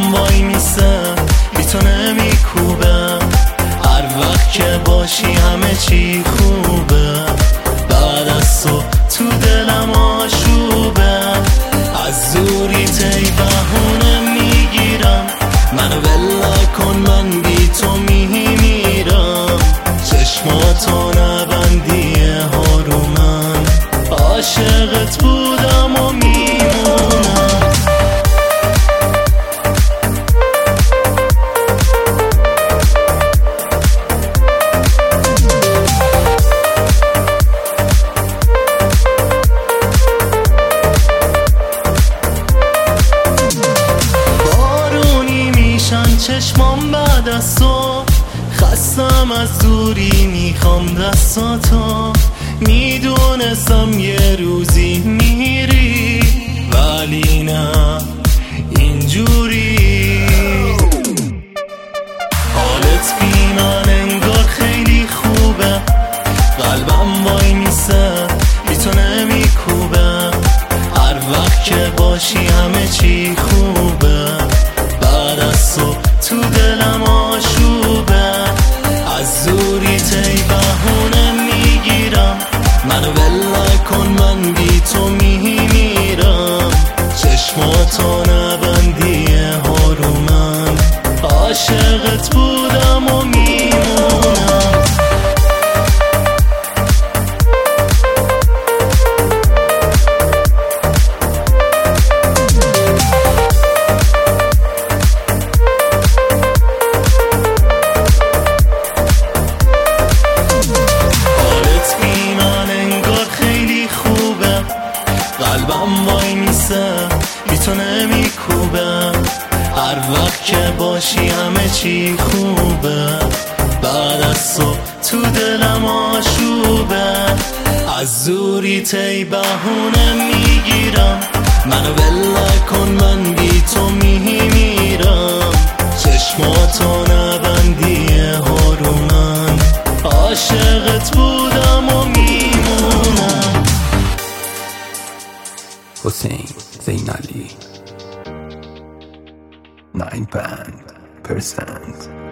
قلبم وای میسه بی تو نمیکوبه، هر وقت که باشی همه چی خوبه. بعد از تو دلم آشوبه، از زوری تی بهونه میگیرم. منو ول کن من بی تو میمیرم. چشماتو نبندی هارومن، عاشقت بودم و میمونم. بارونی میشن چشمام بعد از تو، خستم از دوری میخوام دستاتو. میدونستم یه روزی میری، ولی نه اینجوری. حالت بی من انگار خیلی خوبه، قلبم وای میسه بی تو نمیکوبه. هر وقت که باشی همه چی خوبه. بعد از تو دلم آشوبه، از زوری تی بهونه میگیرم. منو ول کن من بی تو میمیرم. چشماتو نبندی هارومن، عاشقت بودم و میمونم. قلبم وای میسه بی تو نمیکوبه، هر وقت که باشی همه چی خوبه. بعد از تو دلم آشوبه، از زوری تی بهونه میگیرم. منو ول کن من بی تو میمیرم. چشماتو نبندی هارومن، عاشقت بودم و میمونم. حسین زین علی 9%